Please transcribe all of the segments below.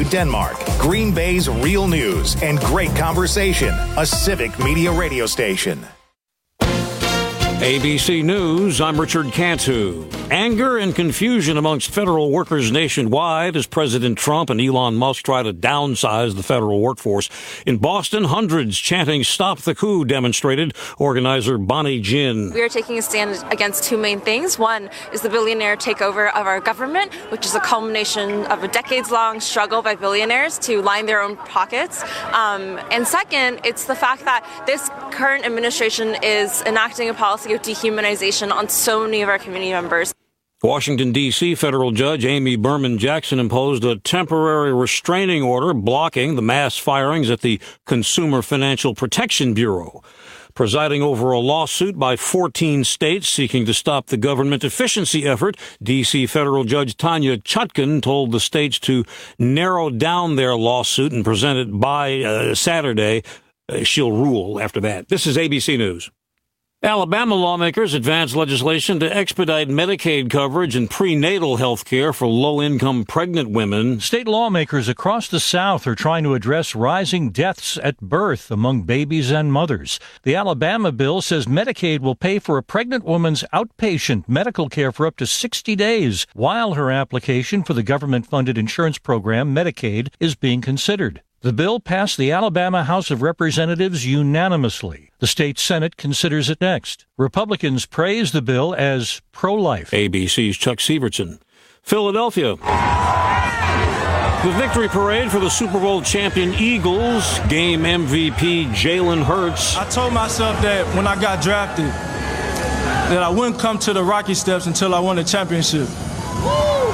Denmark, Green Bay's real news and great conversation. A Civic Media radio station. ABC News, I'm Richard Cantu. Anger and confusion amongst federal workers nationwide as President Trump and Elon Musk try to downsize the federal workforce. In Boston, hundreds chanting "Stop the Coup" demonstrated. Organizer Bonnie Jin. We are taking a stand against two main things. One is the billionaire takeover of our government, which is a culmination of a decades-long struggle by billionaires to line their own pockets. And second, it's the fact that this current administration is enacting a policy of dehumanization on so many of our community members. Washington, D.C. federal judge Amy Berman Jackson imposed a temporary restraining order blocking the mass firings at the Consumer Financial Protection Bureau. Presiding over a lawsuit by 14 states seeking to stop the government efficiency effort, D.C. federal judge Tanya Chutkan told the states to narrow down their lawsuit and present it by Saturday. She'll rule after that. This is ABC News. Alabama lawmakers advanced legislation to expedite Medicaid coverage and prenatal health care for low-income pregnant women. State lawmakers across the South are trying to address rising deaths at birth among babies and mothers. The Alabama bill says Medicaid will pay for a pregnant woman's outpatient medical care for up to 60 days, while her application for the government-funded insurance program, Medicaid, is being considered. The bill passed the Alabama House of Representatives unanimously. The state Senate considers it next. Republicans praise the bill as pro-life. ABC's Chuck Sievertson. Philadelphia. The victory parade for the Super Bowl champion Eagles. Game MVP Jalen Hurts. I told myself that when I got drafted, that I wouldn't come to the Rocky Steps until I won a championship. Woo!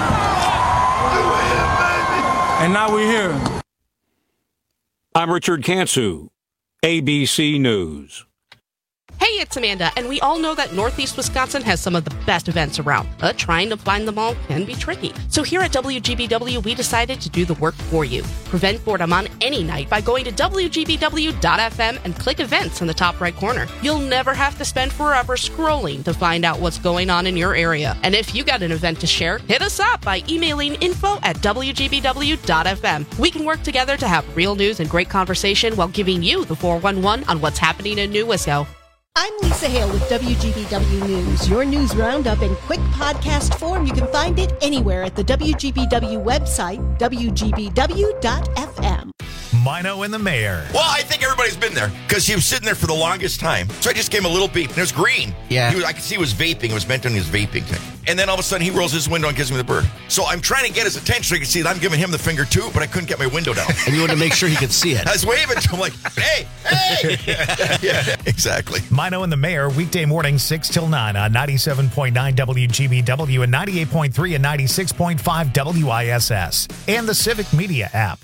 And now we're here. I'm Richard Cantu, ABC News. Hey, it's Amanda, and we all know that Northeast Wisconsin has some of the best events around, but trying to find them all can be tricky. So here at WGBW, we decided to do the work for you. Prevent boredom on any night by going to WGBW.FM and click events in the top right corner. You'll never have to spend forever scrolling to find out what's going on in your area. And if you got an event to share, hit us up by emailing info@WGBW.FM. We can work together to have real news and great conversation while giving you the 411 on what's happening in New Wisco. I'm Lisa Hale with WGBW News. Your news roundup in quick podcast form. You can find it anywhere at the WGBW website, WGBW.FM. Mino and the Mayor. Well, I think everybody's been there because he was sitting there for the longest time. So I just gave him a little beep, and it was green. Yeah. I could see he was vaping. It was meant on his vaping thing. And then all of a sudden, he rolls his window and gives me the bird. So I'm trying to get his attention so he can see that I'm giving him the finger, too, but I couldn't get my window down. And you wanted to make sure he could see it. I was waving to him like, hey. Yeah, exactly. Mino and the Mayor, weekday morning, 6 till 9 on 97.9 WGBW and 98.3 and 96.5 WISS. And the Civic Media app.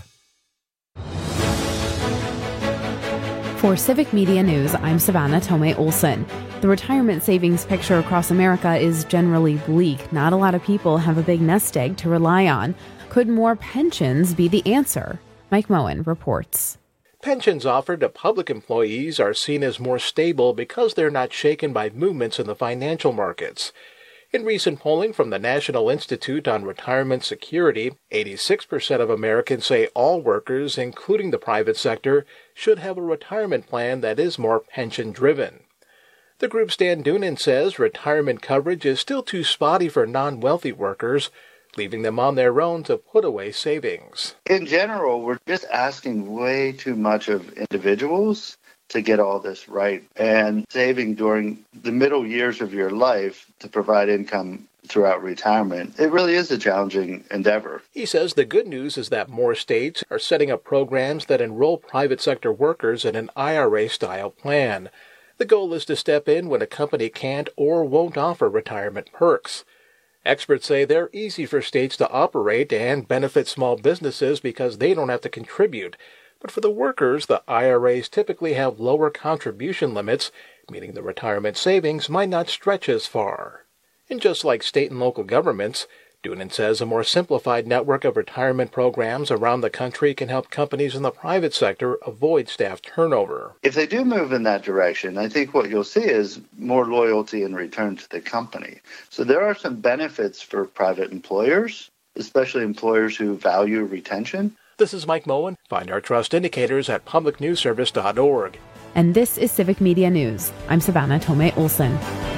For Civic Media News, I'm Savannah Tomei Olson. The retirement savings picture across America is generally bleak. Not a lot of people have a big nest egg to rely on. Could more pensions be the answer? Mike Moen reports. Pensions offered to public employees are seen as more stable because they're not shaken by movements in the financial markets. In recent polling from the National Institute on Retirement Security, 86% of Americans say all workers, including the private sector, should have a retirement plan that is more pension-driven. The group's Dan Doonan says retirement coverage is still too spotty for non-wealthy workers, leaving them on their own to put away savings. In general, we're just asking way too much of individuals to get all this right, and saving during the middle years of your life to provide income throughout retirement. It really is a challenging endeavor. He says the good news is that more states are setting up programs that enroll private sector workers in an IRA-style plan. The goal is to step in when a company can't or won't offer retirement perks. Experts say they're easy for states to operate and benefit small businesses because they don't have to contribute. But for the workers, the IRAs typically have lower contribution limits, meaning the retirement savings might not stretch as far. And just like state and local governments, Doonan says a more simplified network of retirement programs around the country can help companies in the private sector avoid staff turnover. If they do move in that direction, I think what you'll see is more loyalty and return to the company. So there are some benefits for private employers. especially employers who value retention. This is Mike Moen. Find our trust indicators at publicnewsservice.org. And this is Civic Media News. I'm Savannah Tomei Olson.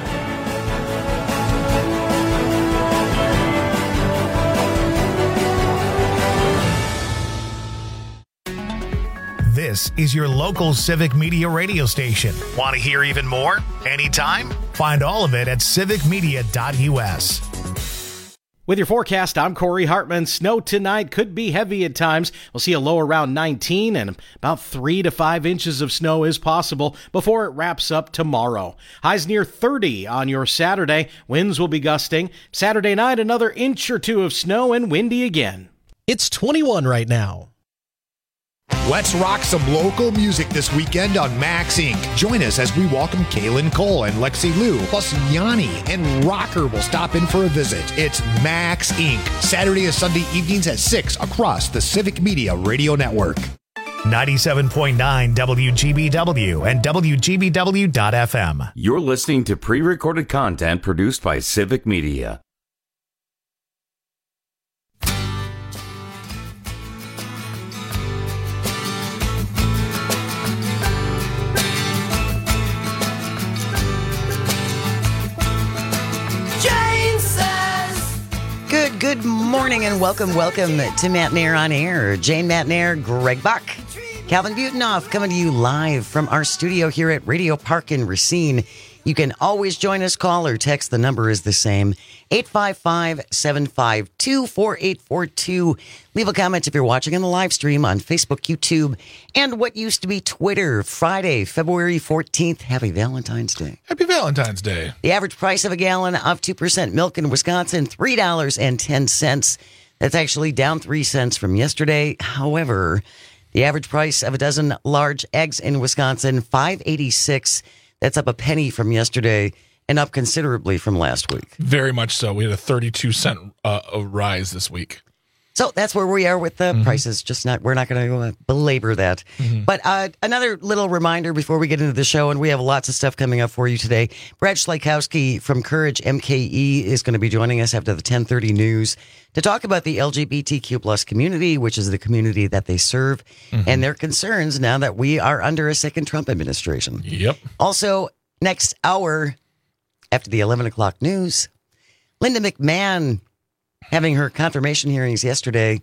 This is your local Civic Media radio station. Want to hear even more? Anytime? Find all of it at civicmedia.us. With your forecast, I'm Corey Hartman. Snow tonight could be heavy at times. We'll see a low around 19 and about 3 to 5 inches of snow is possible before it wraps up tomorrow. Highs near 30 on your Saturday. Winds will be gusting. Saturday night, another inch or two of snow and windy again. It's 21 right now. Let's rock some local music this weekend on Max Inc. Join us as we welcome Kaylin Cole and Lexi Liu, plus Yanni and Rocker will stop in for a visit. It's Max Inc. Saturday and Sunday evenings at 6 across the Civic Media Radio Network. 97.9 WGBW and WGBW.FM. You're listening to pre-recorded content produced by Civic Media. Good morning and welcome to Matinaire on Air. Jane Matinaire, Greg Buck, Calvin Butenhoff coming to you live from our studio here at Radio Park in Racine. You can always join us, call or text. The number is the same, 855-752-4842. Leave a comment if you're watching on the live stream on Facebook, YouTube, and what used to be Twitter. Friday, February 14th. Happy Valentine's Day. Happy Valentine's Day. The average price of a gallon of 2% milk in Wisconsin, $3.10. That's actually down 3 cents from yesterday. However, the average price of a dozen large eggs in Wisconsin, $5.86. That's up a penny from yesterday and up considerably from last week. Very much so. We had a 32-cent rise this week. So that's where we are with the prices. We're not going to belabor that. But another little reminder before we get into the show, and we have lots of stuff coming up for you today. Brad Schleikowski from Courage MKE is going to be joining us after the 10:30 news to talk about the LGBTQ plus community, which is the community that they serve, and their concerns now that we are under a second Trump administration. Yep. Also, next hour, after the 11 o'clock news, Linda McMahon having her confirmation hearings yesterday.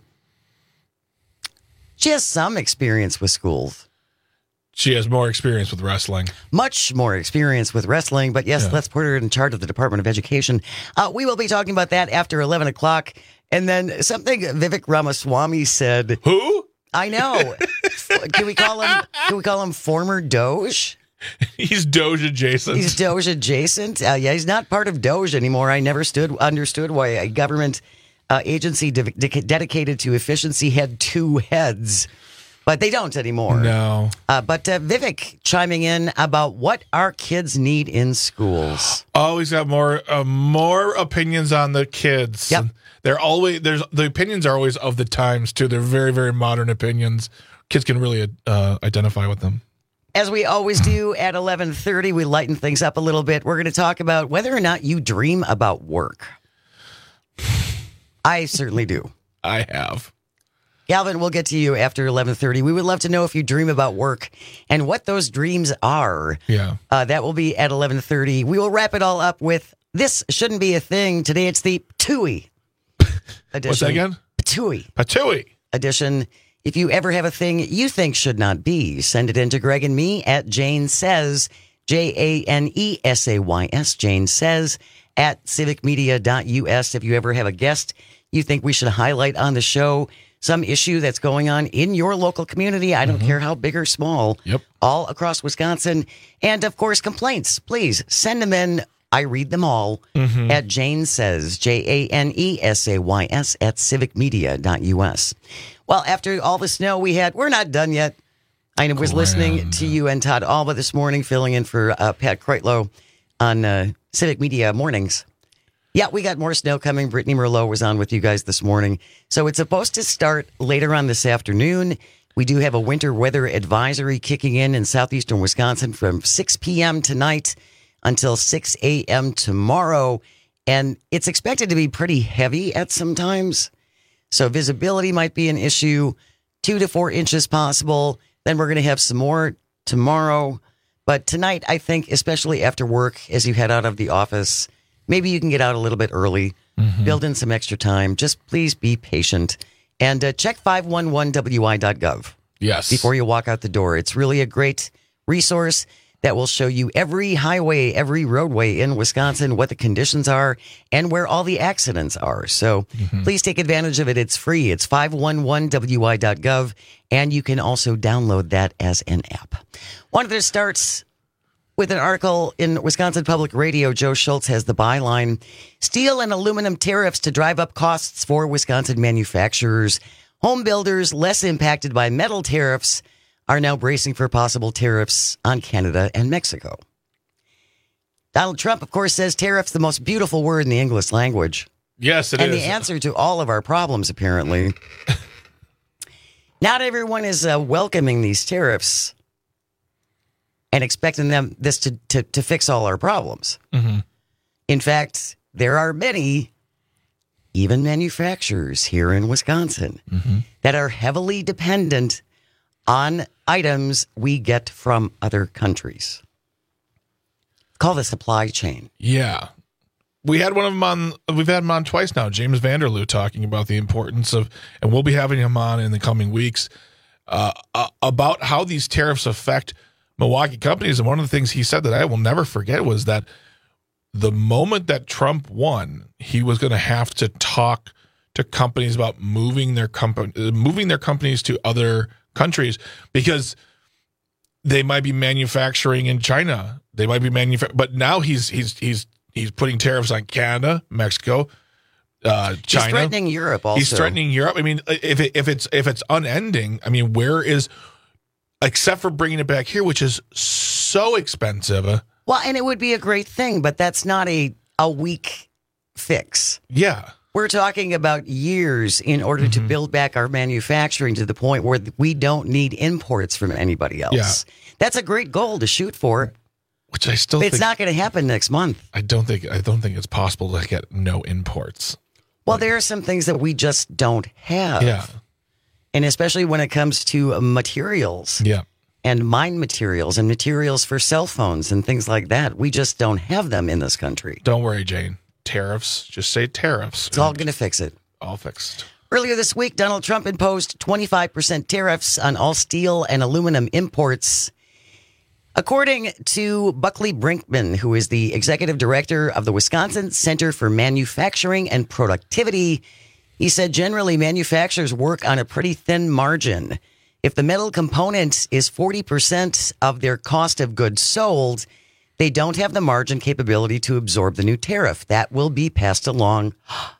She has some experience with schools. She has more experience with wrestling. Much more experience with wrestling, but yes, let's put her in charge of the Department of Education. We will be talking about that after 11 o'clock. And then something Vivek Ramaswamy said. Who? I know. Can we call him former Doge? He's Doge adjacent. He's Doge adjacent. He's not part of Doge anymore. I never understood why a government agency dedicated to efficiency had two heads, but they don't anymore. No. But Vivek chiming in about what our kids need in schools. Always got more opinions on the kids. Yep. The opinions are always of the times too. They're very, very modern opinions. Kids can really identify with them. As we always do at 11:30, we lighten things up a little bit. We're going to talk about whether or not you dream about work. I certainly do. I have. Galvin, we'll get to you after 11:30. We would love to know if you dream about work and what those dreams are. Yeah. That will be at 11:30. We will wrap it all up with This Shouldn't Be a Thing. Today it's the Patooey edition. What's that again? Patooey edition. If you ever have a thing you think should not be, send it in to Greg and me at Jane Says, JANESAYS, Jane Says, at civicmedia.us. If you ever have a guest you think we should highlight on the show, some issue that's going on in your local community, I don't care how big or small, all across Wisconsin. And, of course, complaints, please send them in. I read them all at Jane Says, JANESAYS, at civicmedia.us. Well, after all the snow we had, we're not done yet. I was listening to you and Todd Alba this morning, filling in for Pat Kreitlow on Civic Media Mornings. Yeah, we got more snow coming. Brittany Merlot was on with you guys this morning. So it's supposed to start later on this afternoon. We do have a winter weather advisory kicking in southeastern Wisconsin from 6 p.m. tonight until 6 a.m. tomorrow. And it's expected to be pretty heavy at some times. So visibility might be an issue. 2 to 4 inches possible. Then we're going to have some more tomorrow. But tonight, I think, especially after work, as you head out of the office, maybe you can get out a little bit early, build in some extra time. Just please be patient. And check 511wi.gov. Yes. Before you walk out the door. It's really a great resource that will show you every highway, every roadway in Wisconsin, what the conditions are, and where all the accidents are. So please take advantage of it. It's free. It's 511wi.gov, and you can also download that as an app. Wanted to start with an article in Wisconsin Public Radio. Joe Schultz has the byline, steel and aluminum tariffs to drive up costs for Wisconsin manufacturers. Home builders less impacted by metal tariffs are now bracing for possible tariffs on Canada and Mexico. Donald Trump, of course, says tariffs the most beautiful word in the English language. Yes, it is. And the answer to all of our problems, apparently. Not everyone is welcoming these tariffs and expecting this to fix all our problems. In fact, there are many, even manufacturers here in Wisconsin, that are heavily dependent on items we get from other countries. Call the supply chain. Yeah. We had one of them on, we've had him on twice now, James Vanderloo, talking about the importance of, and we'll be having him on in the coming weeks, about how these tariffs affect Milwaukee companies. And one of the things he said that I will never forget was that the moment that Trump won, he was going to have to talk to companies about moving their companies to other countries because they might be manufacturing in China. They might be but now he's putting tariffs on Canada, Mexico, China. He's threatening Europe also. He's threatening Europe. I mean, if it's unending, I mean, where is, except for bringing it back here, which is so expensive. Well, and it would be a great thing, but that's not a weak fix. Yeah. We're talking about years in order to build back our manufacturing to the point where we don't need imports from anybody else. Yeah. That's a great goal to shoot for. Which I still think... It's not going to happen next month. I don't think it's possible to get no imports. Well, there are some things that we just don't have. Yeah. And especially when it comes to materials. Yeah. And mine materials and materials for cell phones and things like that. We just don't have them in this country. Don't worry, Jane. Tariffs. Just say tariffs. It's all going to fix it. All fixed. Earlier this week, Donald Trump imposed 25% tariffs on all steel and aluminum imports. According to Buckley Brinkman, who is the executive director of the Wisconsin Center for Manufacturing and Productivity, he said generally manufacturers work on a pretty thin margin. If the metal component is 40% of their cost of goods sold, they don't have the margin capability to absorb the new tariff. That will be passed along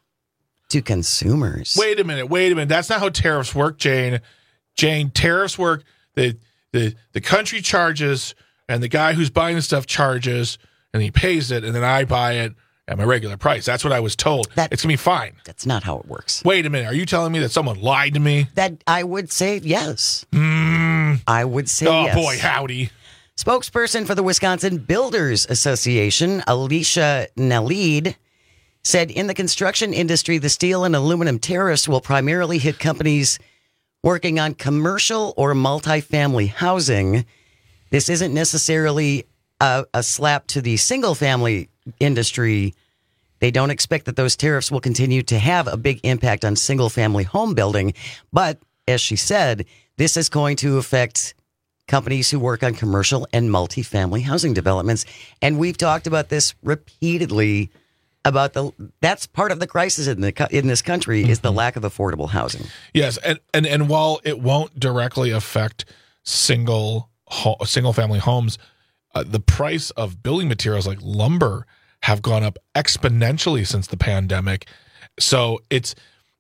to consumers. Wait a minute. That's not how tariffs work, Jane. Tariffs work. The country charges, and the guy who's buying the stuff charges, and he pays it, and then I buy it at my regular price. That's what I was told. It's going to be fine. That's not how it works. Wait a minute. Are you telling me that someone lied to me? That I would say yes. I would say yes. Oh, boy, howdy. Spokesperson for the Wisconsin Builders Association, Alicia Nalid, said in the construction industry, the steel and aluminum tariffs will primarily hit companies working on commercial or multifamily housing. This isn't necessarily a slap to the single-family industry. They don't expect that those tariffs will continue to have a big impact on single-family home building. But, as she said, this is going to affect companies who work on commercial and multifamily housing developments. And we've talked about this repeatedly, about that's part of the crisis in this country is the lack of affordable housing. Yes, and while it won't directly affect single family homes, the price of building materials like lumber have gone up exponentially since the pandemic. So it's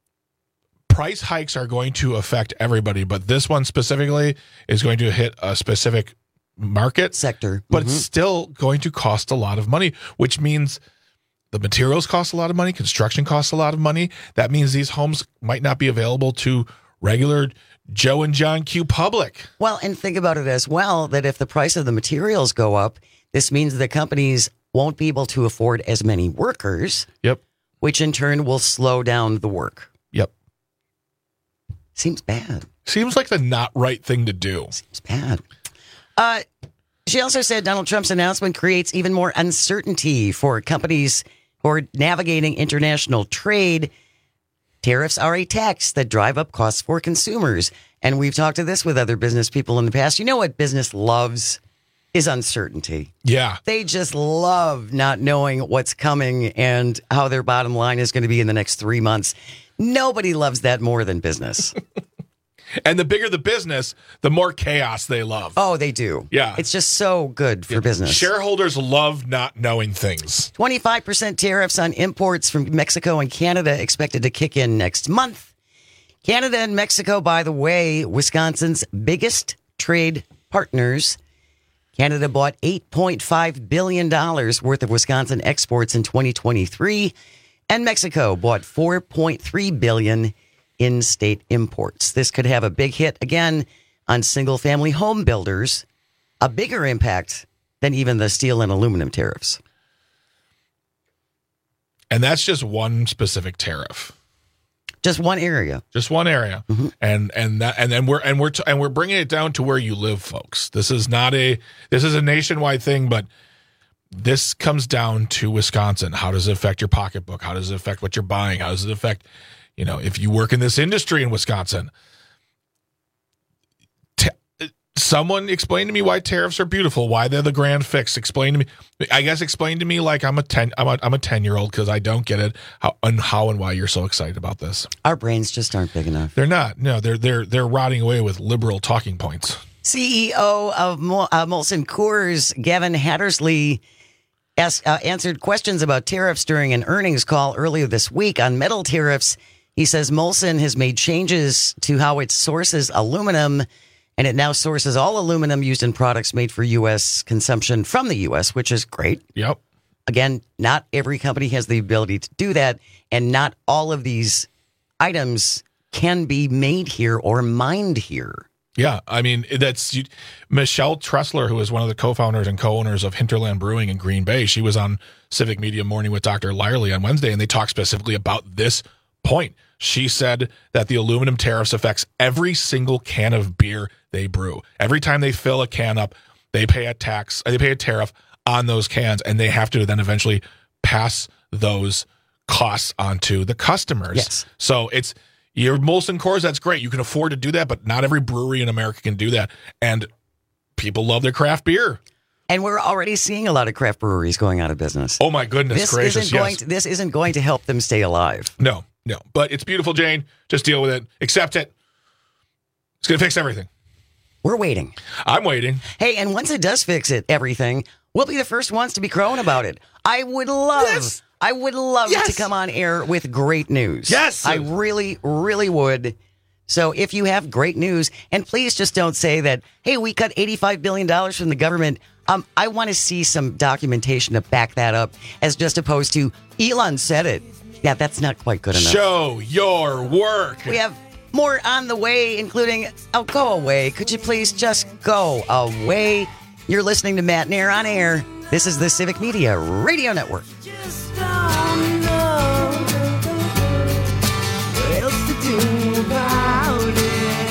price hikes are going to affect everybody, but this one specifically is going to hit a specific market sector, but it's still going to cost a lot of money, which means the materials cost a lot of money. Construction costs a lot of money. That means these homes might not be available to regular Joe and John Q public. Well, and think about it as well, that if the price of the materials go up, this means that companies won't be able to afford as many workers. Yep. Which in turn will slow down the work. Yep. Seems bad. Seems like the not right thing to do. Seems bad. She also said Donald Trump's announcement creates even more uncertainty for companies who are navigating international trade. Tariffs are a tax that drive up costs for consumers. And we've talked to this with other business people in the past. You know what business loves is uncertainty. Yeah. They just love not knowing what's coming and how their bottom line is going to be in the next 3 months. Nobody loves that more than business. And the bigger the business, the more chaos they love. Oh, they do. Yeah. It's just so good for business. Shareholders love not knowing things. 25% tariffs on imports from Mexico and Canada expected to kick in next month. Canada and Mexico, by the way, Wisconsin's biggest trade partners. Canada bought $8.5 billion worth of Wisconsin exports in 2023, and Mexico bought $4.3 billion in state imports. This could have a big hit again on single-family home builders, a bigger impact than even the steel and aluminum tariffs. And that's just one specific tariff. Just one area. Just one area. Mm-hmm. And we're bringing it down to where you live, folks. This is a nationwide thing, but this comes down to Wisconsin. How does it affect your pocketbook? How does it affect what you're buying? How does it affect, if you work in this industry in Wisconsin? Someone explain to me why tariffs are beautiful, why they're the grand fix. Explain to me like I'm a 10-year-old because I don't get it. How and why you're so excited about this. Our brains just aren't big enough. They're not. No, they're rotting away with liberal talking points. CEO of Molson Coors, Gavin Hattersley, answered questions about tariffs during an earnings call earlier this week on metal tariffs. He says Molson has made changes to how it sources aluminum, and it now sources all aluminum used in products made for U.S. consumption from the U.S., which is great. Yep. Again, not every company has the ability to do that, and not all of these items can be made here or mined here. Yeah, I mean, that's Michelle Tressler, who is one of the co-founders and co-owners of Hinterland Brewing in Green Bay. She was on Civic Media Morning with Dr. Lyerly on Wednesday, and they talked specifically about this point. She said that the aluminum tariffs affects every single can of beer they brew. Every time they fill a can up, they pay a tariff on those cans, and they have to then eventually pass those costs onto the customers. Yes. So it's your Molson Coors, that's great. You can afford to do that, but not every brewery in America can do that. And people love their craft beer. And we're already seeing a lot of craft breweries going out of business. Oh, my goodness gracious, This isn't going to help them stay alive. No. But it's beautiful, Jane. Just deal with it. Accept it. It's going to fix everything. We're waiting. I'm waiting. Hey, and once it does fix everything, we'll be the first ones to be crowing about it. I would love to come on air with great news. Yes. I really, really would. So if you have great news, and please just don't say that, hey, we cut $85 billion from the government. I want to see some documentation to back that up, as just opposed to Elon said it. Yeah, that's not quite good enough. Show your work. We have more on the way, including, go away. Could you please just go away? You're listening to Matt Nair on Air. This is the Civic Media Radio Network. Just don't know what else to do about it.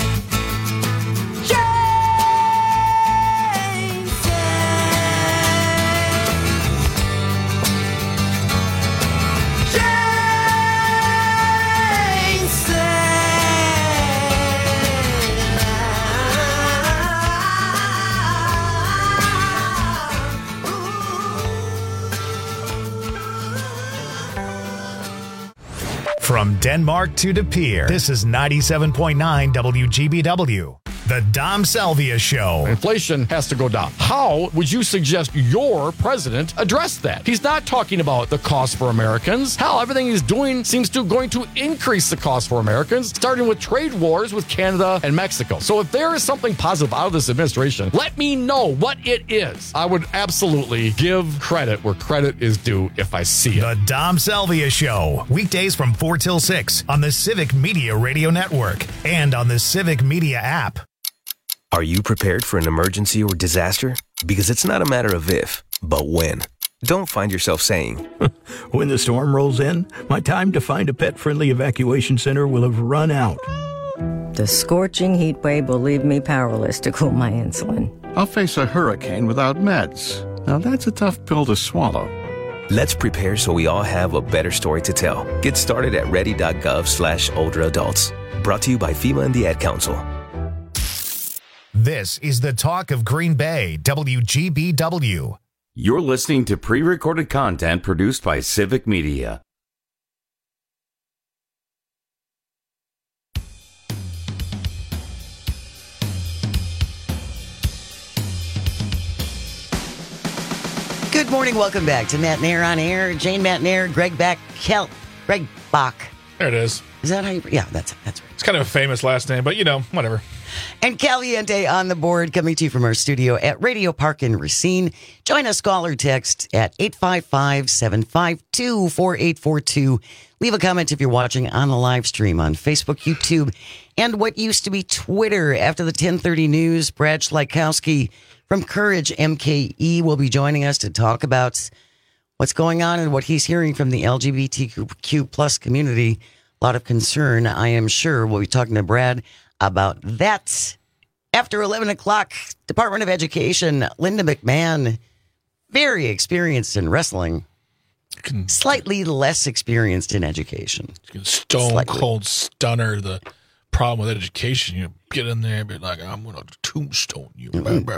From Denmark to De Pere, this is 97.9 WGBW. The Dom Salvia Show. Inflation has to go down. How would you suggest your president address that? He's not talking about the cost for Americans. Hell, everything he's doing seems to going to increase the cost for Americans, starting with trade wars with Canada and Mexico. So if there is something positive out of this administration, let me know what it is. I would absolutely give credit where credit is due if I see it. The Dom Salvia Show. Weekdays from 4 till 6 on the Civic Media Radio Network and on the Civic Media app. Are you prepared for an emergency or disaster? Because it's not a matter of if, but when. Don't find yourself saying, when the storm rolls in, my time to find a pet-friendly evacuation center will have run out. The scorching heat wave will leave me powerless to cool my insulin. I'll face a hurricane without meds. Now that's a tough pill to swallow. Let's prepare so we all have a better story to tell. Get started at ready.gov/older adults. Brought to you by FEMA and the Ad Council. This is the talk of Green Bay, WGBW. You're listening to pre-recorded content produced by Civic Media. Good morning. Welcome back to Matt Nair on Air. Jane Matt Nair, Greg Bach. There it is. Is that how you... Yeah, that's right. It's kind of a famous last name, but, whatever. And Caliente on the board, coming to you from our studio at Radio Park in Racine. Join us, call or text at 855-752-4842. Leave a comment if you're watching on the live stream on Facebook, YouTube, and what used to be Twitter. After the 10:30 news, Brad Schleikowski from Courage MKE will be joining us to talk about what's going on and what he's hearing from the LGBTQ plus community. A lot of concern, I am sure. We'll be talking to Brad about that. After 11 o'clock, Department of Education, Linda McMahon, very experienced in wrestling, slightly less experienced in education. Cold stunner, the problem with education. You get in there and be like, I'm going to tombstone you.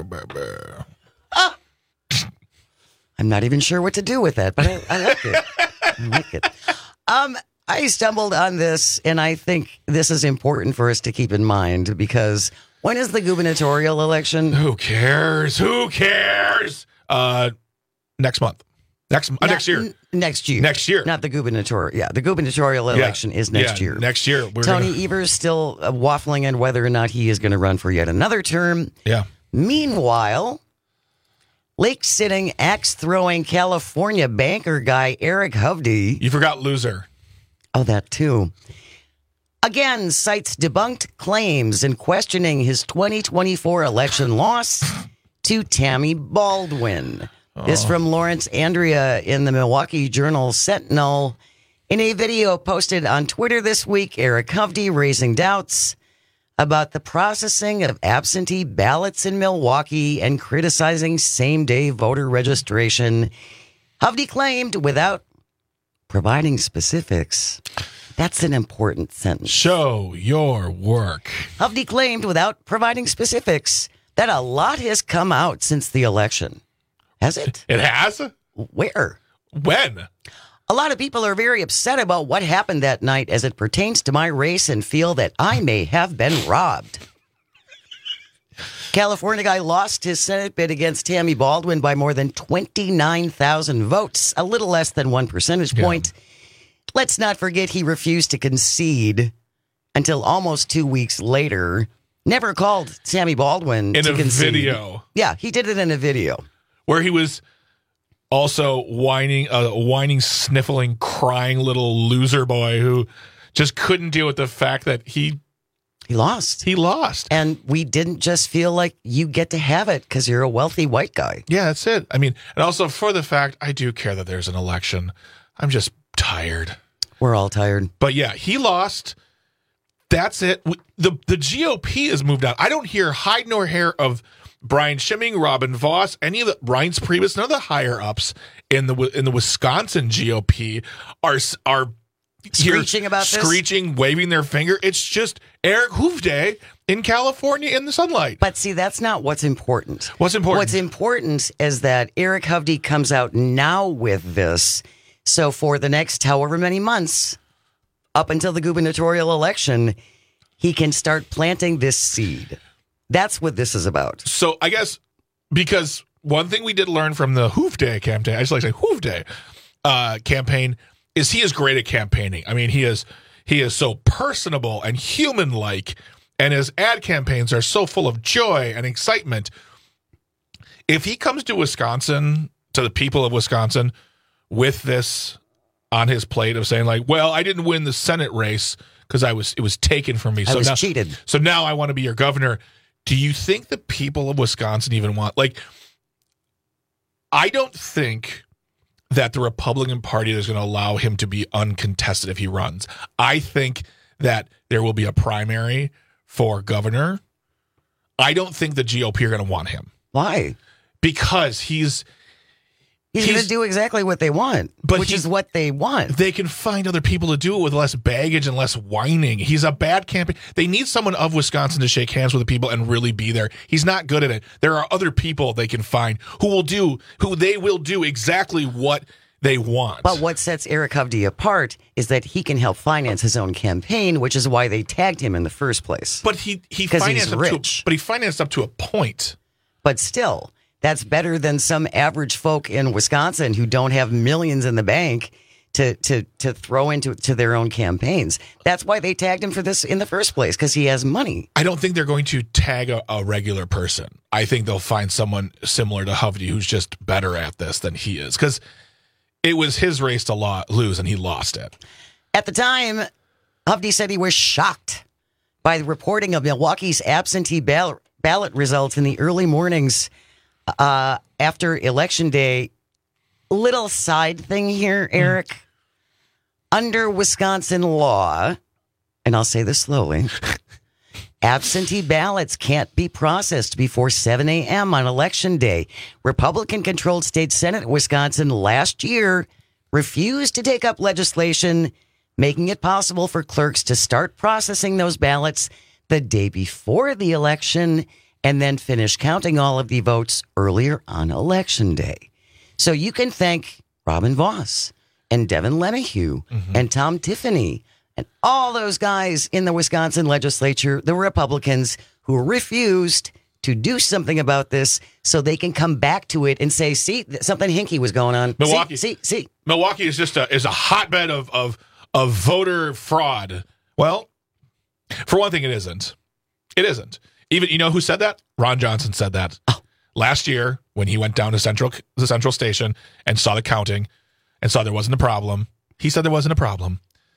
I'm not even sure what to do with that, but I like it. I like it. I stumbled on this, and I think this is important for us to keep in mind, because when is the gubernatorial election? Who cares? Next month. Next year. Next year. Next year. Not the gubernatorial. Yeah, the gubernatorial election is next year. Next year. Tony Evers still waffling on whether or not he is going to run for yet another term. Yeah. Meanwhile, lake-sitting, axe-throwing California banker guy Eric Hovde. You forgot loser. Oh, that too. Again, cites debunked claims in questioning his 2024 election loss to Tammy Baldwin. This from Lawrence Andrea in the Milwaukee Journal Sentinel. In a video posted on Twitter this week, Eric Hovde raising doubts about the processing of absentee ballots in Milwaukee and criticizing same-day voter registration. Hovde claimed without providing specifics. That's an important sentence. Show your work. Hovde claimed without providing specifics that a lot has come out since the election. Has it? It has? Where? When? A lot of people are very upset about what happened that night as it pertains to my race and feel that I may have been robbed. California guy lost his Senate bid against Tammy Baldwin by more than 29,000 votes, a little less than 1 percentage point. Let's not forget he refused to concede until almost 2 weeks later. Never called Tammy Baldwin in to a concede. video. Yeah, he did it in a video. Where he was also whining, sniffling, crying little loser boy who just couldn't deal with the fact that he lost. He lost. And we didn't just feel like you get to have it because you're a wealthy white guy. Yeah, that's it. I mean, and also for the fact, I do care that there's an election. I'm just tired. We're all tired. But yeah, he lost. That's it. The GOP has moved on. I don't hear hide nor hair of Brian Schimming, Robin Voss, any of the Reince Priebus, none of the higher ups in the Wisconsin GOP are screeching about this, screeching, waving their finger. It's just Eric Hovde in California in the sunlight. But see, that's not what's important. What's important? What's important is that Eric Hovde comes out now with this. So for the next however many months, up until the gubernatorial election, he can start planting this seed. That's what this is about. So I guess because one thing we did learn from the Hovde campaign, I just like to say Hovde campaign, is he is great at campaigning. I mean, he is so personable and human-like, and his ad campaigns are so full of joy and excitement. If he comes to Wisconsin, to the people of Wisconsin, with this on his plate of saying like, well, I didn't win the Senate race because it was taken from me. I was cheated. So now I want to be your governor. Do you think the people of Wisconsin even want, like, I don't think that the Republican Party is going to allow him to be uncontested if he runs. I think that there will be a primary for governor, I don't think the GOP are going to want him. Why? Because he's going to do exactly what they want, which is what they want. They can find other people to do it with less baggage and less whining. He's a bad campaign. They need someone of Wisconsin to shake hands with the people and really be there. He's not good at it. There are other people they can find who they will do exactly what they want. But what sets Eric Hovde apart is that he can help finance his own campaign, which is why they tagged him in the first place. But he financed up to a point. But still, that's better than some average folk in Wisconsin who don't have millions in the bank to throw into their own campaigns. That's why they tagged him for this in the first place, because he has money. I don't think they're going to tag a regular person. I think they'll find someone similar to Hovde who's just better at this than he is, because it was his race to lose, and he lost it. At the time, Hovde said he was shocked by the reporting of Milwaukee's absentee ballot results in the early mornings after Election Day. Little side thing here, Eric. Under Wisconsin law, and I'll say this slowly, absentee ballots can't be processed before 7 a.m. on Election Day. Republican-controlled state Senate in Wisconsin last year refused to take up legislation making it possible for clerks to start processing those ballots the day before the election and then finish counting all of the votes earlier on Election Day. So you can thank Robin Voss and Devin LeMahieu and Tom Tiffany and all those guys in the Wisconsin legislature, the Republicans who refused to do something about this so they can come back to it and say, see, something hinky was going on. Milwaukee. See. Milwaukee is just a hotbed of voter fraud. Well, for one thing, it isn't. It isn't. Even, you know who said that? Ron Johnson said that. Last year, when he went down to the Central Station and saw the counting and saw there wasn't a problem, he said there wasn't a problem.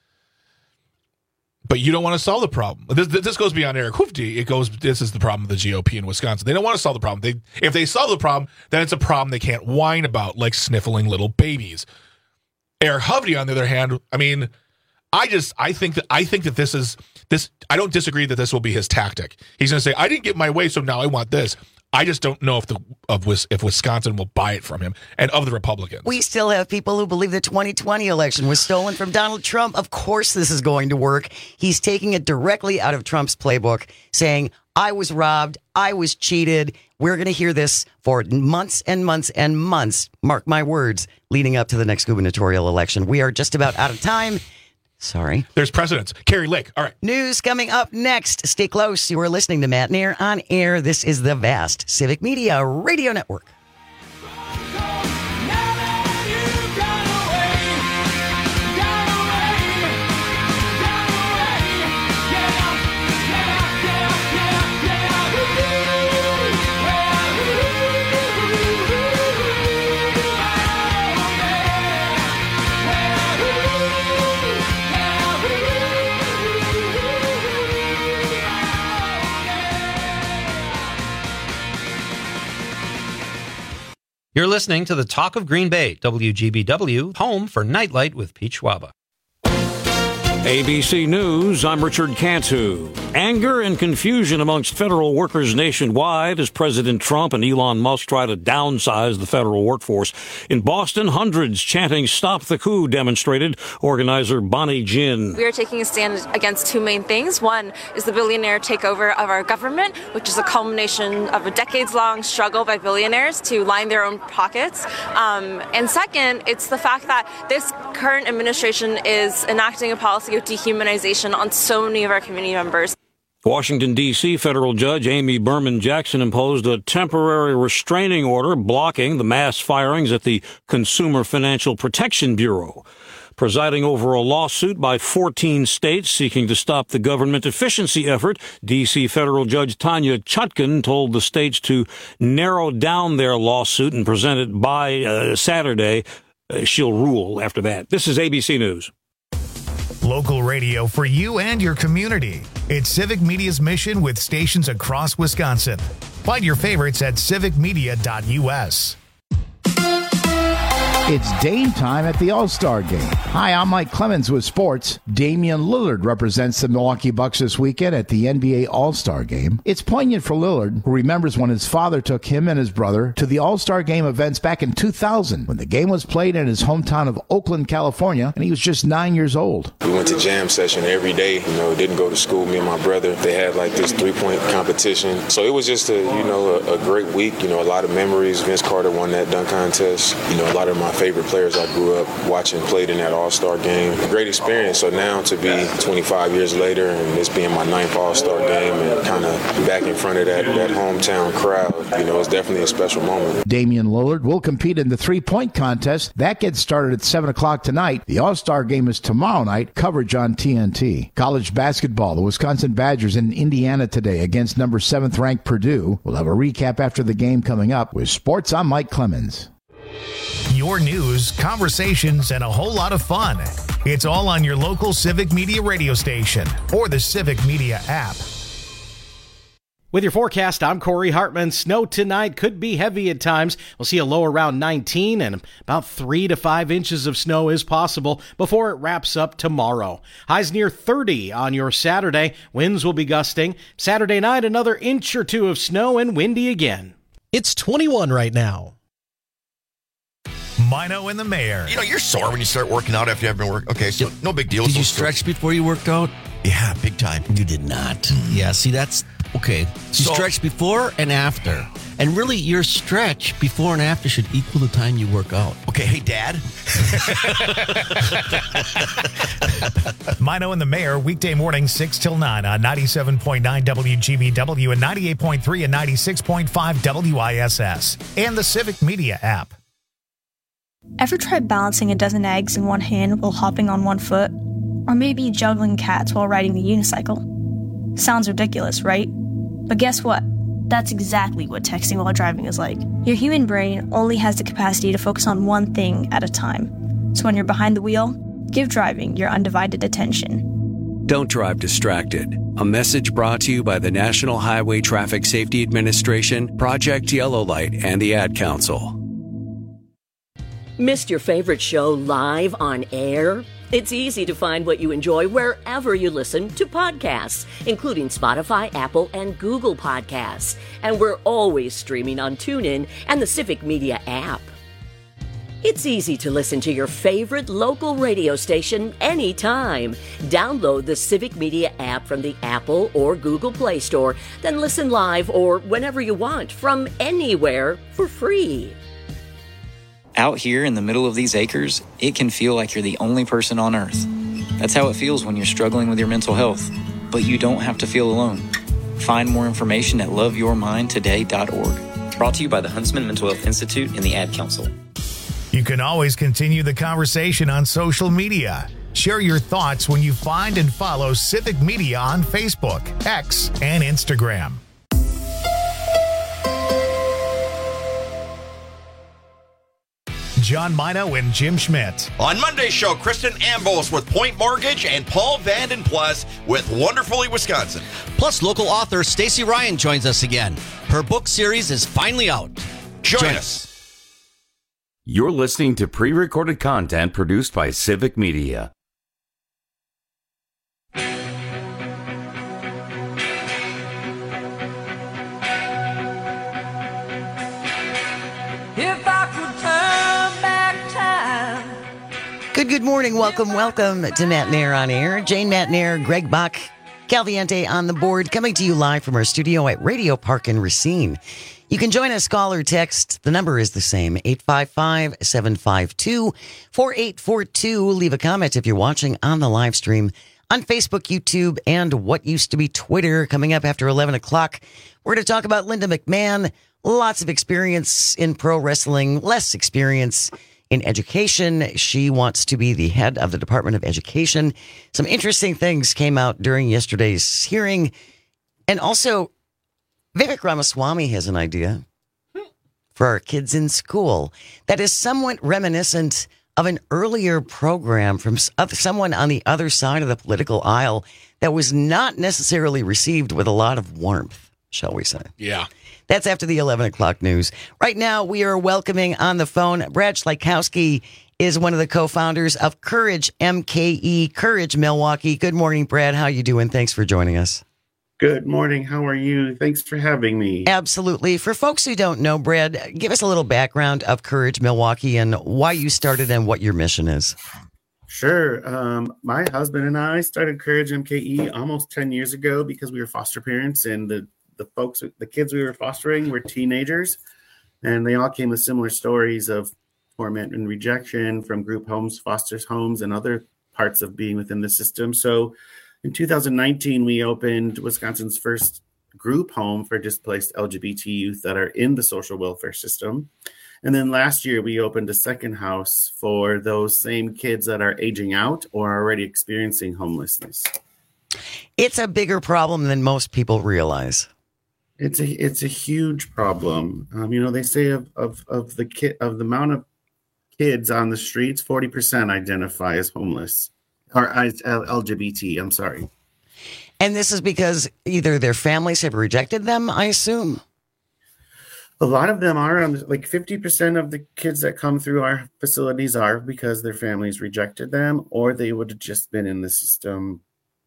But you don't want to solve the problem. This goes beyond Eric Hovde. This is the problem of the GOP in Wisconsin. They don't want to solve the problem. If they solve the problem, then it's a problem they can't whine about, like sniffling little babies. Eric Hovde, on the other hand, I mean, I think that this is this. I don't disagree that this will be his tactic. He's going to say, I didn't get my way, so now I want this. I just don't know if Wisconsin will buy it from him and of the Republicans. We still have people who believe the 2020 election was stolen from Donald Trump. Of course this is going to work. He's taking it directly out of Trump's playbook, saying, I was robbed, I was cheated. We're going to hear this for months and months and months, mark my words, leading up to the next gubernatorial election. We are just about out of time. Sorry. There's precedents. Carrie Lake. All right. News coming up next. Stay close. You are listening to Matt Neer on air. This is the Vast Civic Media Radio Network. You're listening to the Talk of Green Bay, WGBW, home for Nightlight with Pete Schwaba. ABC News, I'm Richard Cantu. Anger and confusion amongst federal workers nationwide as President Trump and Elon Musk try to downsize the federal workforce. In Boston, hundreds chanting Stop the Coup demonstrated. Organizer Bonnie Jin. We are taking a stand against two main things. One is the billionaire takeover of our government, which is a culmination of a decades-long struggle by billionaires to line their own pockets. And second, it's the fact that this current administration is enacting a policy of dehumanization on so many of our community members. Washington, D.C. federal judge Amy Berman Jackson imposed a temporary restraining order blocking the mass firings at the Consumer Financial Protection Bureau. Presiding over a lawsuit by 14 states seeking to stop the government efficiency effort, D.C. federal judge Tanya Chutkan told the states to narrow down their lawsuit and present it by Saturday. She'll rule after that. This is ABC News. Local radio for you and your community. It's Civic Media's mission with stations across Wisconsin. Find your favorites at civicmedia.us. It's Dame time at the All-Star Game. Hi, I'm Mike Clemens with sports. Damian Lillard represents the Milwaukee Bucks this weekend at the NBA All-Star Game. It's poignant for Lillard, who remembers when his father took him and his brother to the All-Star Game events back in 2000, when the game was played in his hometown of Oakland, California, and he was just 9 years old. We went to jam session every day. Didn't go to school. Me and my brother, they had like this 3-point competition. So it was just a great week. A lot of memories. Vince Carter won that dunk contest. A lot of my favorite players I grew up watching played in that All-Star game. A great experience. So now to be 25 years later and this being my 9th All-Star game and kind of back in front of that hometown crowd, it's definitely a special moment. Damian Lillard will compete in the 3-point contest. That gets started at 7 o'clock tonight. The All-Star Game is tomorrow night. Coverage on TNT. College basketball. The Wisconsin Badgers in Indiana today against number 7th ranked Purdue. We'll have a recap after the game coming up. With sports, I'm Mike Clemens. Your news, conversations, and a whole lot of fun. It's all on your local Civic Media radio station or the Civic Media app. With your forecast, I'm Corey Hartman. Snow tonight could be heavy at times. We'll see a low around 19 and about 3 to 5 inches of snow is possible before it wraps up tomorrow. Highs near 30 on your Saturday. Winds will be gusting. Saturday night, another inch or two of snow and windy again. It's 21 right now. Mino and the Mayor. You're sore when you start working out after you have been working. Okay, so no big deal. Did you stretch before you worked out? Yeah, big time. You did not. Yeah, see, that's okay. So you stretch before and after. And really, your stretch before and after should equal the time you work out. Okay, hey, Dad. Mino and the Mayor, weekday morning 6 till 9 on 97.9 WGBW and 98.3 and 96.5 WISS. And the Civic Media app. Ever tried balancing a dozen eggs in one hand while hopping on one foot? Or maybe juggling cats while riding the unicycle? Sounds ridiculous, right? But guess what? That's exactly what texting while driving is like. Your human brain only has the capacity to focus on one thing at a time. So when you're behind the wheel, give driving your undivided attention. Don't drive distracted. A message brought to you by the National Highway Traffic Safety Administration, Project Yellow Light, and the Ad Council. Missed your favorite show live on air? It's easy to find what you enjoy wherever you listen to podcasts, including Spotify, Apple, and Google Podcasts. And we're always streaming on TuneIn and the Civic Media app. It's easy to listen to your favorite local radio station anytime. Download the Civic Media app from the Apple or Google Play Store, then listen live or whenever you want from anywhere for free. Out here in the middle of these acres, it can feel like you're the only person on Earth. That's how it feels when you're struggling with your mental health. But you don't have to feel alone. Find more information at loveyourmindtoday.org. Brought to you by the Huntsman Mental Health Institute and the Ad Council. You can always continue the conversation on social media. Share your thoughts when you find and follow Civic Media on Facebook, X, and Instagram. John Mino and Jim Schmidt. On Monday's show, Kristen Ambos with Point Mortgage and Paul Vanden Plus with Wonderfully Wisconsin. Plus, local author Stacey Ryan joins us again. Her book series is finally out. Join us. You're listening to pre-recorded content produced by Civic Media. If I could turn back time. Good morning. Welcome to Matt Nair on Air. Jane Matt Nair, Greg Bach, Calviente on the board, coming to you live from our studio at Radio Park in Racine. You can join us, call or text. The number is the same, 855-752-4842. Leave a comment if you're watching on the live stream on Facebook, YouTube, and what used to be Twitter. Coming up after 11 o'clock, we're going to talk about Linda McMahon. Lots of experience in pro wrestling, less experience in education. She wants to be the head of the Department of Education. Some interesting things came out during yesterday's hearing. And also, Vivek Ramaswamy has an idea for our kids in school that is somewhat reminiscent of an earlier program from someone on the other side of the political aisle that was not necessarily received with a lot of warmth. shall we say. Yeah. That's after the 11 o'clock news. Right now, we are welcoming on the phone Brad Schleikowski is one of the co-founders of Courage MKE, Courage Milwaukee. Good morning, Brad. How you doing? Thanks for joining us. Good morning. How are you? Thanks for having me. Absolutely. For folks who don't know, Brad, give us a little background of Courage Milwaukee and why you started and what your mission is. Sure. My husband and I started Courage MKE almost 10 years ago because we were foster parents, and the kids we were fostering were teenagers, and they all came with similar stories of torment and rejection from group homes, foster homes, and other parts of being within the system. So in 2019, we opened Wisconsin's first group home for displaced LGBT youth that are in the social welfare system. And then last year, we opened a second house for those same kids that are aging out or are already experiencing homelessness. It's a bigger problem than most people realize. It's a huge problem. They say of the amount of kids on the streets, 40% identify as homeless or as LGBT. I'm sorry. And this is because either their families have rejected them, I assume. A lot of them are, like 50% of the kids that come through our facilities are because their families rejected them, or they would have just been in the system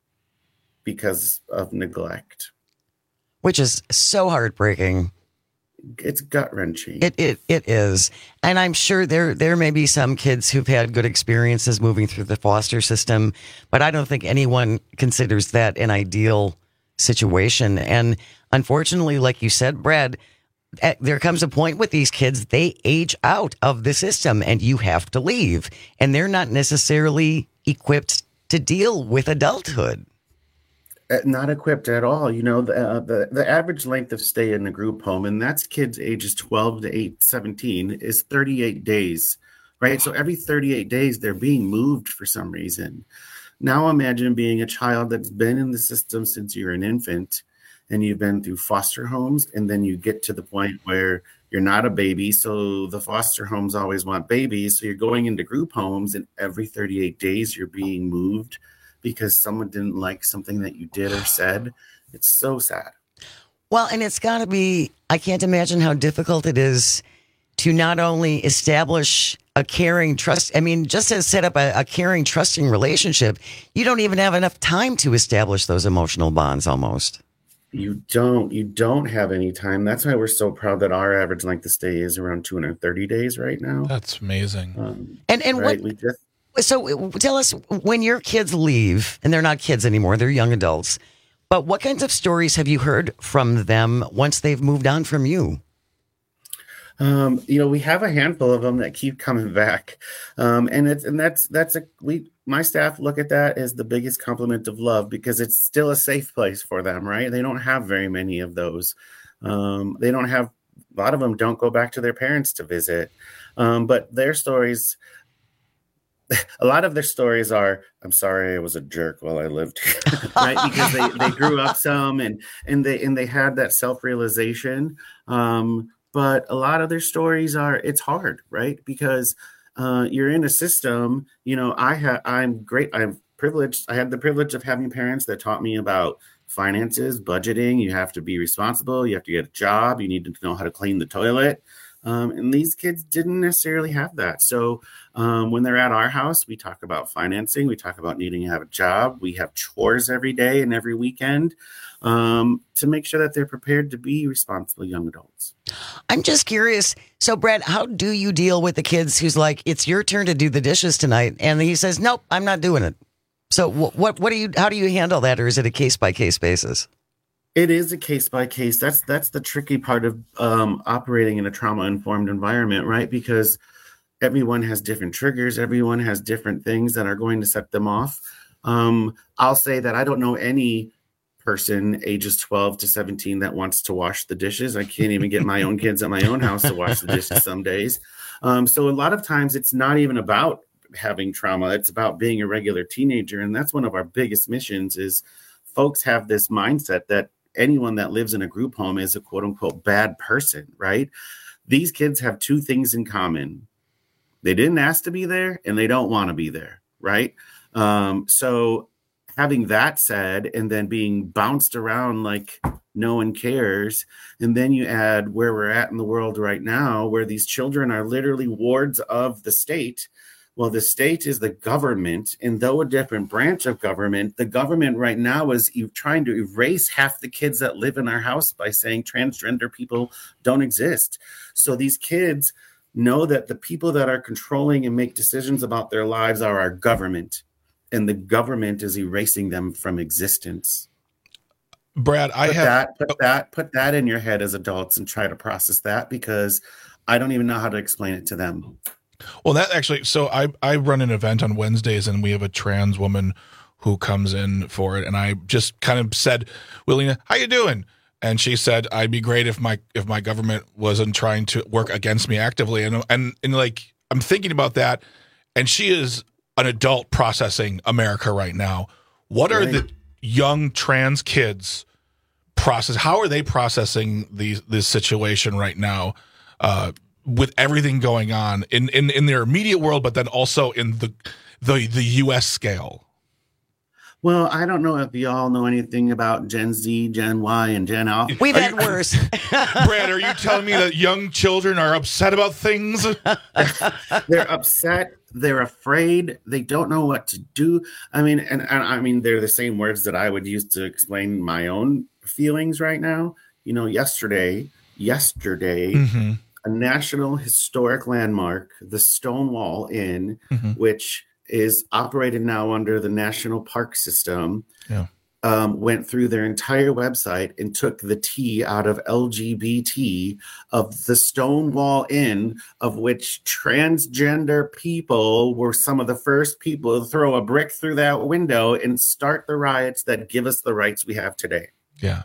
because of neglect. Which is so heartbreaking. It's gut-wrenching. It is. And I'm sure there may be some kids who've had good experiences moving through the foster system, but I don't think anyone considers that an ideal situation. And unfortunately, like you said, Brad, there comes a point with these kids, they age out of the system and you have to leave. And they're not necessarily equipped to deal with adulthood. Not equipped at all. The average length of stay in a group home, and that's kids ages 12 to 17, is 38 days, right? So every 38 days, they're being moved for some reason. Now imagine being a child that's been in the system since you're an infant, and you've been through foster homes, and then you get to the point where you're not a baby, so the foster homes always want babies, so you're going into group homes, and every 38 days, you're being moved because someone didn't like something that you did or said. It's so sad. Well, and it's got to be, I can't imagine how difficult it is to not only establish a caring trust. I mean, just to set up a caring, trusting relationship, you don't even have enough time to establish those emotional bonds almost. You don't have any time. That's why we're so proud that our average length of stay is around 230 days right now. That's amazing. And right? So tell us, when your kids leave, and they're not kids anymore, they're young adults, but what kinds of stories have you heard from them once they've moved on from you? We have a handful of them that keep coming back. My staff look at that as the biggest compliment of love because it's still a safe place for them, right? They don't have very many of those. A lot of them don't go back to their parents to visit. But their stories, a lot of their stories are, I'm sorry I was a jerk while I lived here, right? Because they grew up some and they had that self-realization. But a lot of their stories are, it's hard, right? Because you're in a system, I'm great. I'm privileged. I had the privilege of having parents that taught me about finances, budgeting. You have to be responsible. You have to get a job. You need to know how to clean the toilet. And these kids didn't necessarily have that. So when they're at our house, we talk about financing. We talk about needing to have a job. We have chores every day and every weekend to make sure that they're prepared to be responsible young adults. I'm just curious. So, Brad, how do you deal with the kids who's like, it's your turn to do the dishes tonight? And he says, nope, I'm not doing it. So how do you handle that? Or is it a case by case basis? It is a case by case. That's the tricky part of operating in a trauma-informed environment, right? Because everyone has different triggers. Everyone has different things that are going to set them off. I'll say that I don't know any person ages 12 to 17 that wants to wash the dishes. I can't even get my own kids at my own house to wash the dishes some days. So a lot of times it's not even about having trauma. It's about being a regular teenager. And that's one of our biggest missions is folks have this mindset that anyone that lives in a group home is a quote unquote bad person, right? These kids have two things in common. They didn't ask to be there and they don't want to be there, right? So having that said, and then being bounced around like no one cares. And then you add where we're at in the world right now, where these children are literally wards of the state. Well, the state is the government, and though a different branch of government, the government right now is trying to erase half the kids that live in our house by saying transgender people don't exist. So these kids know that the people that are controlling and make decisions about their lives are our government, and the government is erasing them from existence. Brad, put that in your head as adults and try to process that, because I don't even know how to explain it to them. Well, that actually, so I run an event on Wednesdays, and we have a trans woman who comes in for it, and I just kind of said, Willina, how you doing? And she said, I'd be great if my government wasn't trying to work against me actively. And like, I'm thinking about that, and she is an adult processing America right now. What are the young trans kids how are they processing this situation right now? With everything going on in their immediate world, but then also in the U.S. scale? Well, I don't know if y'all know anything about Gen Z, Gen Y, and Gen Alpha. We've had worse. Brad, are you telling me that young children are upset about things? They're upset. They're afraid. They don't know what to do. I mean, and I mean, they're the same words that I would use to explain my own feelings right now. You know, yesterday, mm-hmm. a national historic landmark, the Stonewall Inn, mm-hmm. which is operated now under the National Park System, went through their entire website and took the T out of LGBT of the Stonewall Inn, of which transgender people were some of the first people to throw a brick through that window and start the riots that give us the rights we have today. Yeah.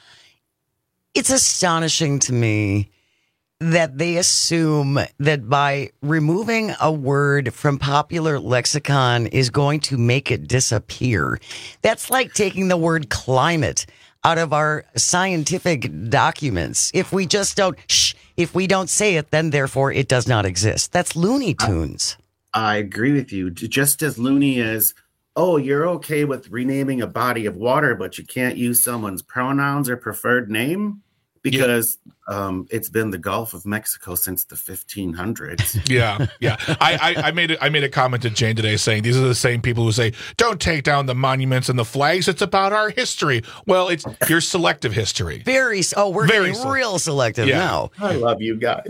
It's astonishing to me that they assume that by removing a word from popular lexicon is going to make it disappear. That's like taking the word climate out of our scientific documents. If we just don't, if we don't say it, then therefore it does not exist. That's Looney Tunes. I agree with you. Just as loony as, oh, you're okay with renaming a body of water, but you can't use someone's pronouns or preferred name? Because it's been the Gulf of Mexico since the 1500s. Yeah. I made a comment to Jane today saying these are the same people who say, don't take down the monuments and the flags. It's about our history. Well, it's your selective history. We're getting real selective now. I love you guys.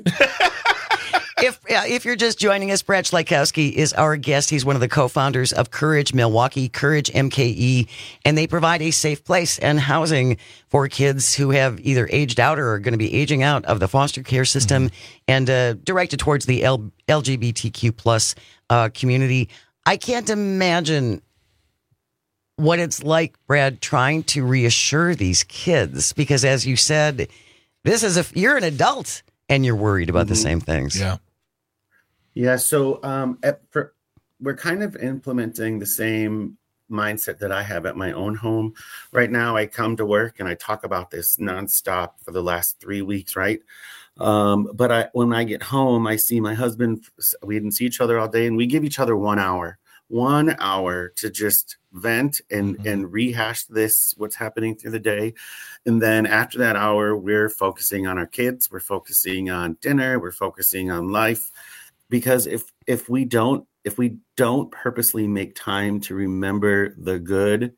If you're just joining us, Brad Schleikowski is our guest. He's one of the co-founders of Courage Milwaukee, Courage MKE, and they provide a safe place and housing for kids who have either aged out or are going to be aging out of the foster care system, and directed towards the LGBTQ plus community. I can't imagine what it's like, Brad, trying to reassure these kids, because as you said, this is you're an adult and you're worried about the same things. Yeah, so we're kind of implementing the same mindset that I have at my own home. Right now, I come to work and I talk about this nonstop for the last 3 weeks, right? But when I get home, I see my husband. We didn't see each other all day, and we give each other 1 hour. 1 hour to just vent and rehash what's happening through the day. And then after that hour, we're focusing on our kids. We're focusing on dinner. We're focusing on life. Because if we don't purposely make time to remember the good,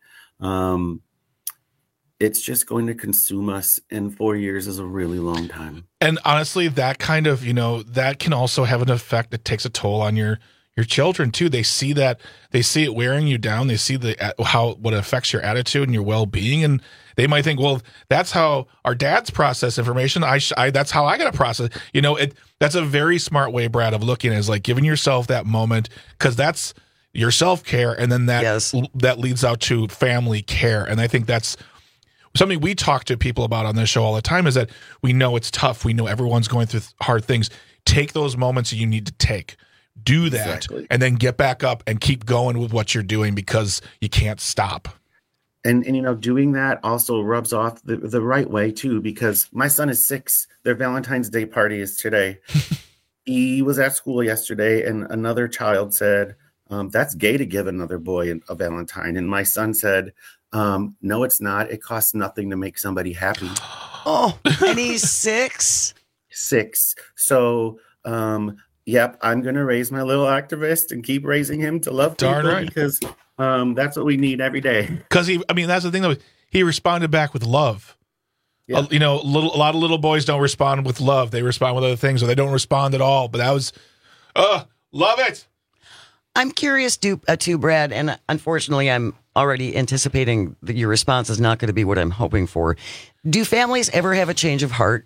it's just going to consume us. And 4 years is a really long time. And honestly, that kind of, that can also have an effect that takes a toll on your children too. They see it wearing you down. They see what affects your attitude and your well-being, and they might think, well, that's how our dads process information. That's how I got to process. That's a very smart way, Brad, of looking at it, is like giving yourself that moment, because that's your self-care, and then that leads out to family care. And I think that's something we talk to people about on this show all the time, is that we know it's tough. We know everyone's going through hard things. Take those moments that you need to take. Do that, and then get back up and keep going with what you're doing, because you can't stop. And doing that also rubs off the right way too, because my son is 6. Their Valentine's Day party is today. He was at school yesterday, and another child said, that's gay to give another boy a Valentine. And my son said, No, it's not. It costs nothing to make somebody happy. Oh, and he's 6? 6. So, yep, I'm going to raise my little activist and keep raising him to love people because that's what we need every day. Because that's the thing though. He responded back with love. Yeah. A lot of little boys don't respond with love. They respond with other things, or they don't respond at all. But that was, love it. I'm curious too, Brad, and unfortunately, I'm already anticipating that your response is not going to be what I'm hoping for. Do families ever have a change of heart?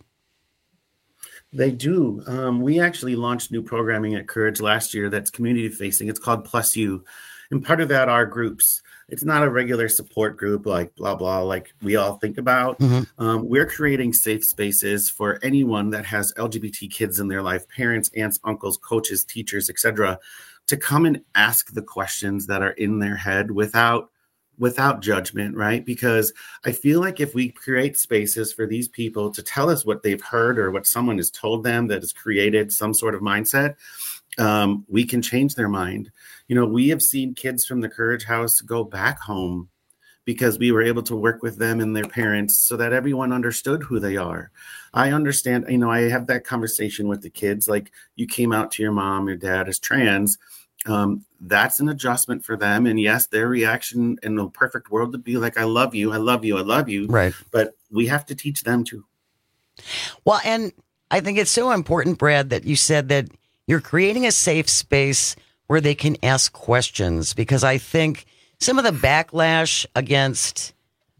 They do. We actually launched new programming at Courage last year that's community facing. It's called Plus You. And part of that are groups. It's not a regular support group like blah, blah, like we all think about. Mm-hmm. We're creating safe spaces for anyone that has LGBT kids in their life, parents, aunts, uncles, coaches, teachers, etc., to come and ask the questions that are in their head without judgment, right? Because I feel like if we create spaces for these people to tell us what they've heard or what someone has told them that has created some sort of mindset, we can change their mind. We have seen kids from the Courage House go back home because we were able to work with them and their parents so that everyone understood who they are. I understand, I have that conversation with the kids, like you came out to your mom, your dad is trans. That's an adjustment for them. And yes, their reaction in the perfect world would be like, I love you, I love you, I love you. Right. But we have to teach them too. Well, and I think it's so important, Brad, that you said that you're creating a safe space where they can ask questions, because I think some of the backlash against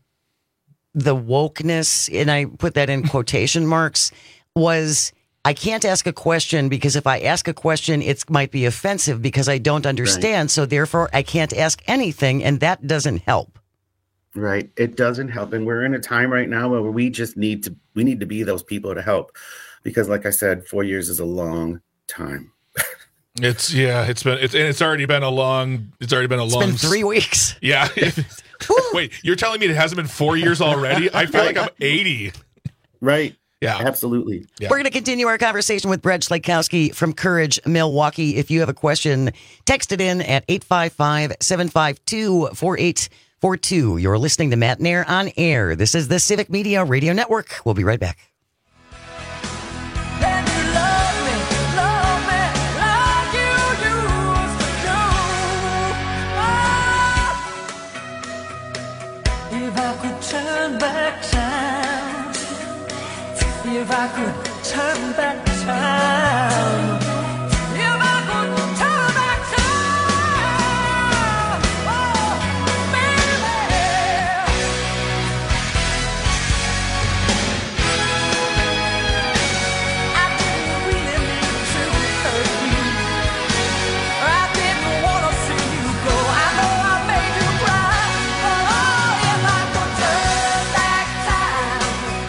the wokeness, and I put that in quotation marks, was I can't ask a question because if I ask a question, it might be offensive because I don't understand. Right. So therefore, I can't ask anything, and that doesn't help. Right. It doesn't help. And we're in a time right now where we just need to be those people to help, because like I said, 4 years is a long time. It's already been a long. It's been 3 weeks. Yeah. Wait, you're telling me it hasn't been 4 years already? I feel like I'm 80. Right. Yeah, absolutely. Yeah. We're going to continue our conversation with Brad Slakowski from Courage Milwaukee. If you have a question, text it in at 855-752-4842. You're listening to Matt Nair on Air. This is the Civic Media Radio Network. We'll be right back. If I could turn back time, if I could turn back time, oh, baby, I didn't really mean to hurt you. I didn't want to see you go. I know I made you cry, but oh, if I could turn back time.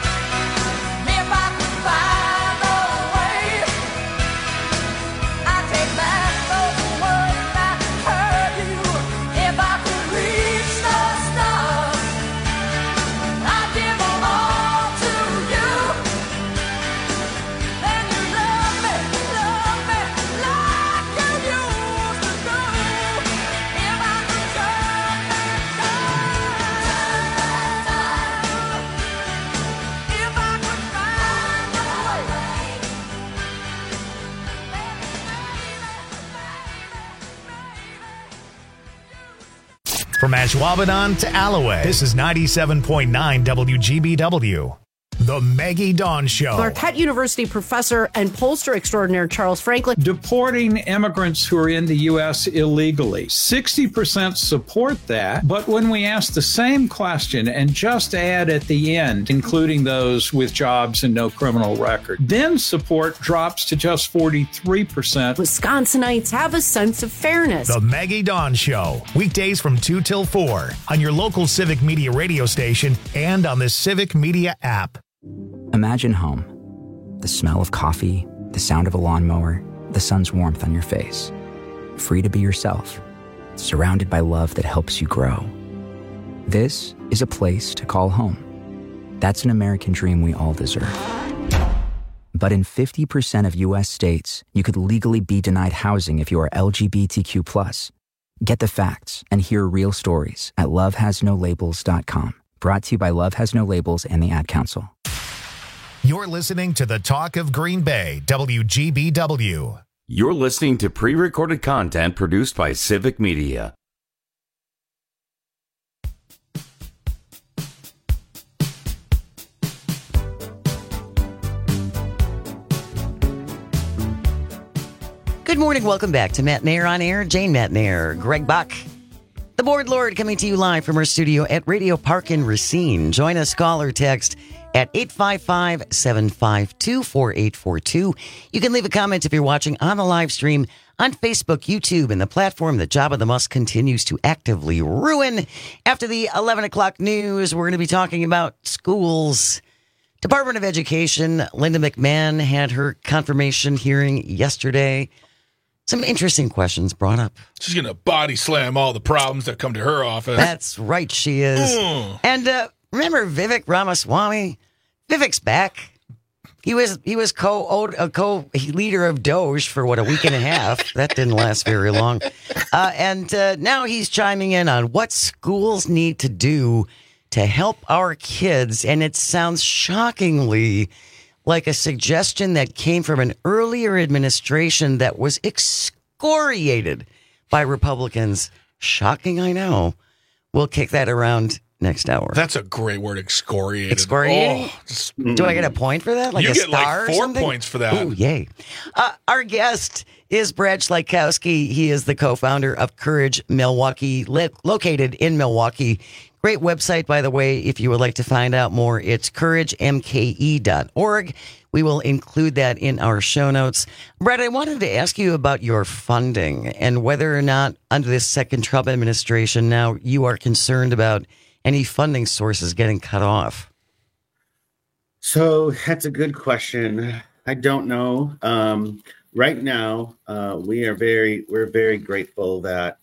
From Ashwaubenon to Alloway, this is 97.9 WGBW. The Maggie Dawn Show. Marquette University professor and pollster extraordinaire Charles Franklin. Deporting immigrants who are in the U.S. illegally. 60% support that, but when we ask the same question and just add at the end, including those with jobs and no criminal record, then support drops to just 43%. Wisconsinites have a sense of fairness. The Maggie Dawn Show. Weekdays from 2 till 4 on your local Civic Media radio station and on the Civic Media app. Imagine home. The smell of coffee, the sound of a lawnmower, the sun's warmth on your face. Free to be yourself, surrounded by love that helps you grow. This is a place to call home. That's an American dream we all deserve. But in 50% of U.S. states, you could legally be denied housing if you are LGBTQ+. Get the facts and hear real stories at lovehasnolabels.com. Brought to you by Love Has No Labels and the Ad Council. You're listening to the Talk of Green Bay, WGBW. You're listening to pre-recorded content produced by Civic Media. Good morning. Welcome back to Matt Nair on Air. Jane Matt Nair, Greg Buck, the Board Lord, coming to you live from our studio at Radio Park in Racine. Join us, call or text at 855-752-4842. You can leave a comment if you're watching on the live stream on Facebook, YouTube, and the platform that Jabba the Musk continues to actively ruin. After the 11 o'clock news, we're going to be talking about schools. Department of Education, Linda McMahon had her confirmation hearing yesterday. Some interesting questions brought up. She's going to body slam all the problems that come to her office. That's right, she is. And remember Vivek Ramaswamy? Vivek's back. He was co-leader of Doge for, a week and a half. That didn't last very long. And now he's chiming in on what schools need to do to help our kids. And it sounds shockingly like a suggestion that came from an earlier administration that was excoriated by Republicans. Shocking, I know. We'll kick that around next hour. That's a great word, excoriated. Excoriating? Do I get a point for that? Like you a get star like 4 or something? points for that. Ooh, yay. Our guest is Brad Schleikowski. He is the co-founder of Courage Milwaukee, located in Milwaukee. Great website, by the way, if you would like to find out more. It's couragemke.org. We will include that in our show notes. Brad, I wanted to ask you about your funding and whether or not under this second Trump administration now you are concerned about any funding sources getting cut off. So that's a good question. I don't know. Right now, we're very grateful that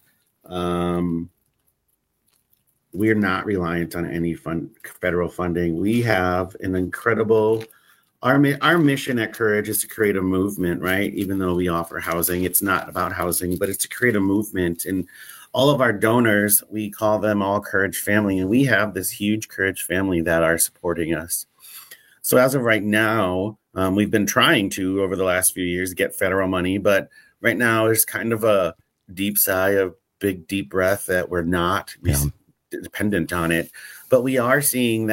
we're not reliant on any federal funding. We have an incredible, our mission at Courage is to create a movement, right? Even though we offer housing, it's not about housing, but it's to create a movement. And all of our donors, we call them all Courage family. And we have this huge Courage family that are supporting us. So as of right now, we've been trying to, over the last few years, get federal money. But right now, there's kind of a deep sigh, a big, deep breath that we're not dependent on it. But we are seeing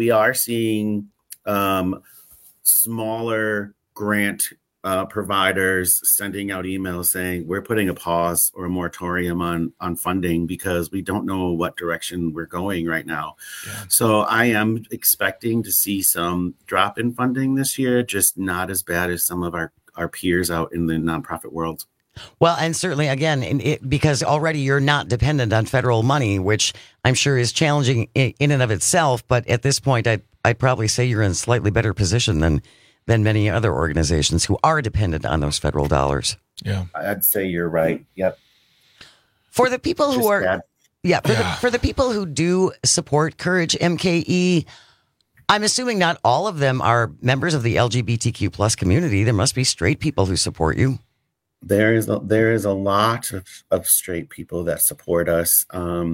smaller grant providers sending out emails saying we're putting a pause or a moratorium on funding because we don't know what direction we're going right now. Yeah. So I am expecting to see some drop in funding this year, just not as bad as some of our peers out in the nonprofit world. Well, and certainly, again, because already you're not dependent on federal money, which I'm sure is challenging in and of itself. But at this point, I'd probably say you're in a slightly better position than many other organizations who are dependent on those federal dollars. Yeah, I'd say you're right. Yep. For the people who are, for the people who do support Courage MKE, I'm assuming not all of them are members of the LGBTQ plus community. There must be straight people who support you. There is a lot of straight people that support us.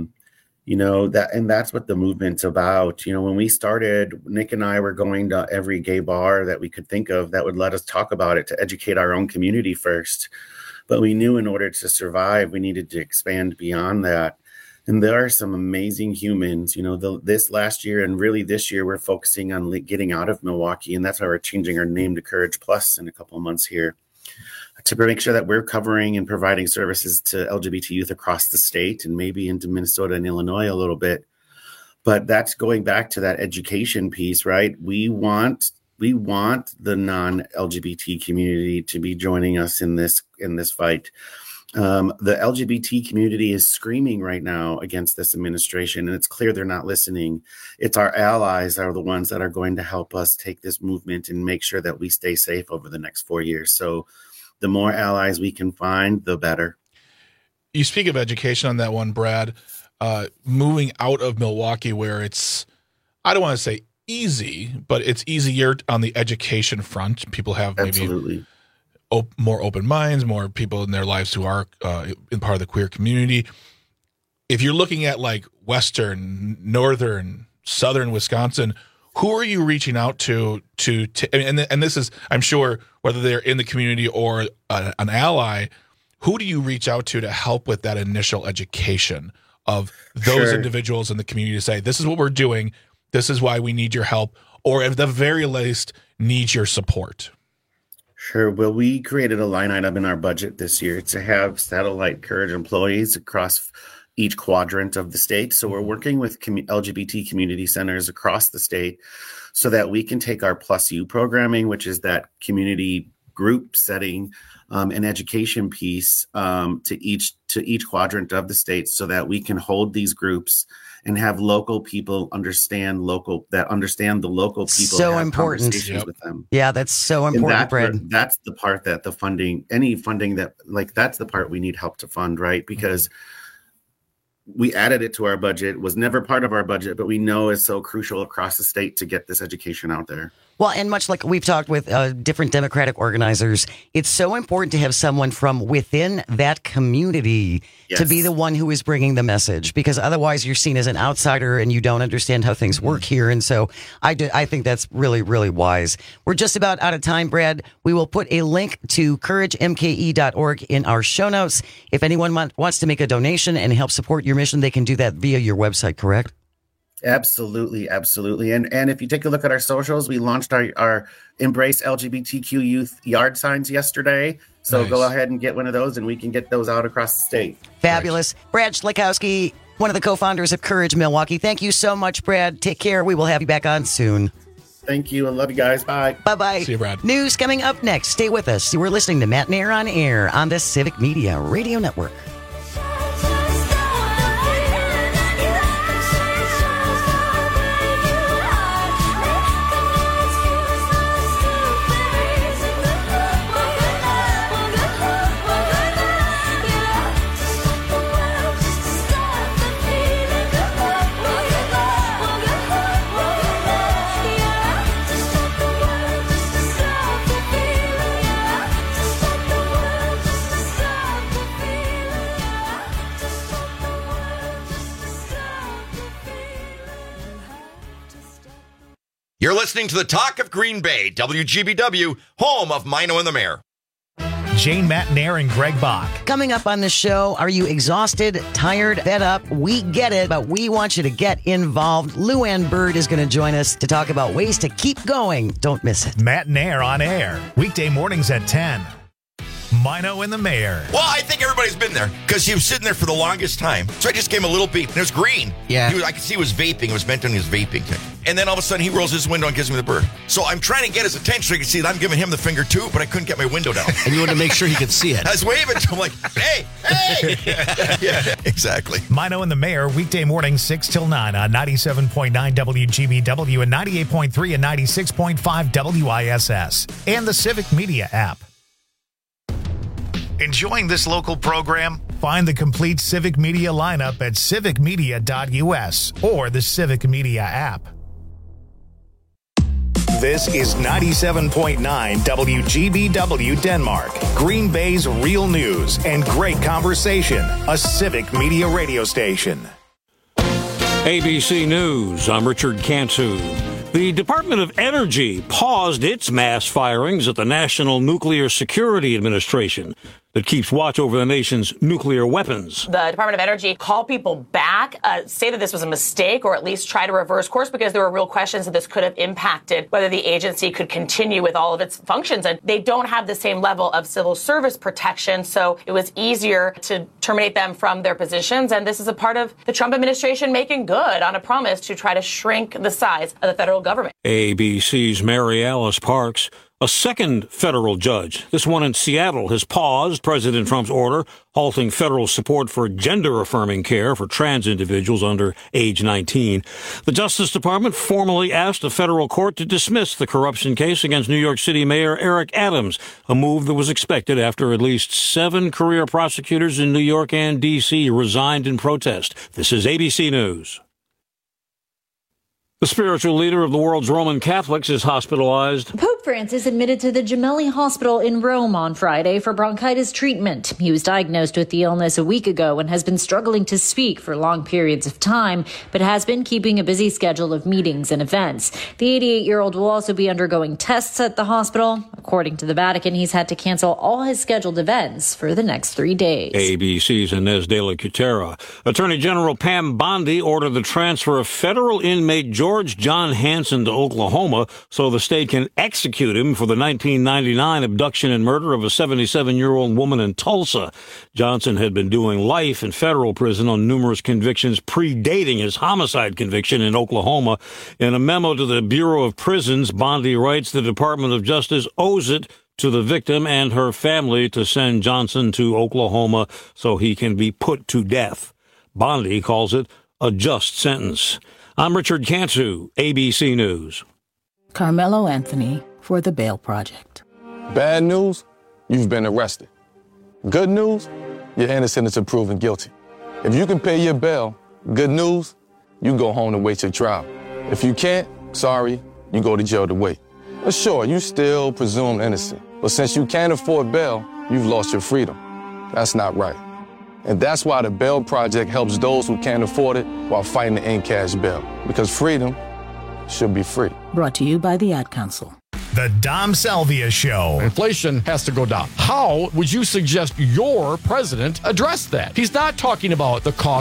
That's what the movement's about. When we started, Nick and I were going to every gay bar that we could think of that would let us talk about it to educate our own community first. But we knew in order to survive, we needed to expand beyond that. And there are some amazing humans, this last year and really this year, we're focusing on getting out of Milwaukee. And that's why we're changing our name to Courage Plus in a couple of months here, to make sure that we're covering and providing services to LGBT youth across the state and maybe into Minnesota and Illinois a little bit. But that's going back to that education piece, right? We want the non-LGBT community to be joining us in this fight. The LGBT community is screaming right now against this administration, and it's clear they're not listening. It's our allies are the ones that are going to help us take this movement and make sure that we stay safe over the next 4 years. So the more allies we can find, the better. You speak of education on that one, Brad. Moving out of Milwaukee where it's, I don't want to say easy, but it's easier on the education front. People have maybe more open minds, more people in their lives who are in part of the queer community. If you're looking at like Western, Northern, Southern Wisconsin, who are you reaching out to and this is, I'm sure, whether they're in the community or an ally, who do you reach out to help with that initial education of those individuals in the community to say, this is what we're doing, this is why we need your help, or at the very least, need your support? Sure. Well, we created a line item in our budget this year to have Satellite Courage employees across each quadrant of the state. So we're working with LGBT community centers across the state so that we can take our Plus U programming, which is that community group setting and education piece to each quadrant of the state, so that we can hold these groups and have local people understand the local people. So have important. Conversations with them. Yeah, that's so important, Brad. That's the part that the funding, any funding that, like, that's the part we need help to fund, right? Because we added it to our budget. It was never part of our budget, but we know it's so crucial across the state to get this education out there. Well, and much like we've talked with different Democratic organizers, it's so important to have someone from within that community to be the one who is bringing the message, because otherwise you're seen as an outsider and you don't understand how things work here. And so I think that's really, really wise. We're just about out of time, Brad. We will put a link to couragemke.org in our show notes. If anyone wants to make a donation and help support your mission, they can do that via your website, correct? Absolutely. And if you take a look at our socials, we launched our Embrace LGBTQ Youth yard signs yesterday. So Go ahead and get one of those, and we can get those out across the state. Fabulous. Brad Schlikowski, one of the co-founders of Courage Milwaukee. Thank you so much, Brad. Take care. We will have you back on soon. Thank you. I love you guys. Bye. Bye-bye. See you, Brad. News coming up next. Stay with us. We're listening to Matt and Air on Air on the Civic Media Radio Network. You're listening to the Talk of Green Bay, WGBW, home of Mino and the Mayor. Jane Matnair and Greg Bach. Coming up on the show, are you exhausted, tired, fed up? We get it, but we want you to get involved. Luann Bird is going to join us to talk about ways to keep going. Don't miss it. Matnair on Air, weekday mornings at 10. Mino and the Mayor. Well, I think everybody's been there because he was sitting there for the longest time. So I just gave him a little beep, and it was green. Yeah. I could see he was vaping. It was meant on his vaping thing. And then all of a sudden, he rolls his window and gives me the bird. So I'm trying to get his attention so he can see that I'm giving him the finger too, but I couldn't get my window down. And you wanted to make sure he could see it. I was waving to him like, hey. Yeah, exactly. Mino and the Mayor, weekday mornings 6 till 9 on 97.9 WGBW and 98.3 and 96.5 WISS. And the Civic Media app. Enjoying this local program? Find the complete Civic Media lineup at civicmedia.us or the Civic Media app. This is 97.9 WGBW Denmark, Green Bay's real news and great conversation, a Civic Media radio station. ABC News, I'm Richard Cantu. The Department of Energy paused its mass firings at the National Nuclear Security Administration that keeps watch over the nation's nuclear weapons. The Department of Energy called people back, say that this was a mistake, or at least try to reverse course, because there were real questions that this could have impacted whether the agency could continue with all of its functions. And they don't have the same level of civil service protection, so it was easier to terminate them from their positions. And this is a part of the Trump administration making good on a promise to try to shrink the size of the federal government. ABC's Mary Alice Parks. A second federal judge, this one in Seattle, has paused President Trump's order halting federal support for gender-affirming care for trans individuals under age 19. The Justice Department formally asked a federal court to dismiss the corruption case against New York City Mayor Eric Adams, a move that was expected after at least 7 career prosecutors in New York and D.C. resigned in protest. This is ABC News. The spiritual leader of the world's Roman Catholics is hospitalized. Pope Pope Francis admitted to the Gemelli Hospital in Rome on Friday for bronchitis treatment. He was diagnosed with the illness a week ago and has been struggling to speak for long periods of time, but has been keeping a busy schedule of meetings and events. The 88-year-old will also be undergoing tests at the hospital. According to the Vatican, he's had to cancel all his scheduled events for the next 3 days. ABC's Inez de la Cutera. Attorney General Pam Bondi ordered the transfer of federal inmate George John Hansen to Oklahoma so the state can execute him for the 1999 abduction and murder of a 77-year-old woman in Tulsa. Johnson had been doing life in federal prison on numerous convictions predating his homicide conviction in Oklahoma. In a memo to the Bureau of Prisons, Bondi writes the Department of Justice owes it to the victim and her family to send Johnson to Oklahoma so he can be put to death. Bondi calls it a just sentence. I'm Richard Cantu, ABC News. Carmelo Anthony for the Bail Project. Bad news, you've been arrested. Good news, you're innocent until proven guilty. If you can pay your bail, good news, you go home to wait your trial. If you can't, sorry, you go to jail to wait. But sure, you still presumed innocent. But since you can't afford bail, you've lost your freedom. That's not right. And that's why the Bail Project helps those who can't afford it while fighting to end cash bail. Because freedom should be free. Brought to you by the Ad Council. The Dom Salvia Show. Inflation has to go down. How would you suggest your president address that? He's not talking about the cost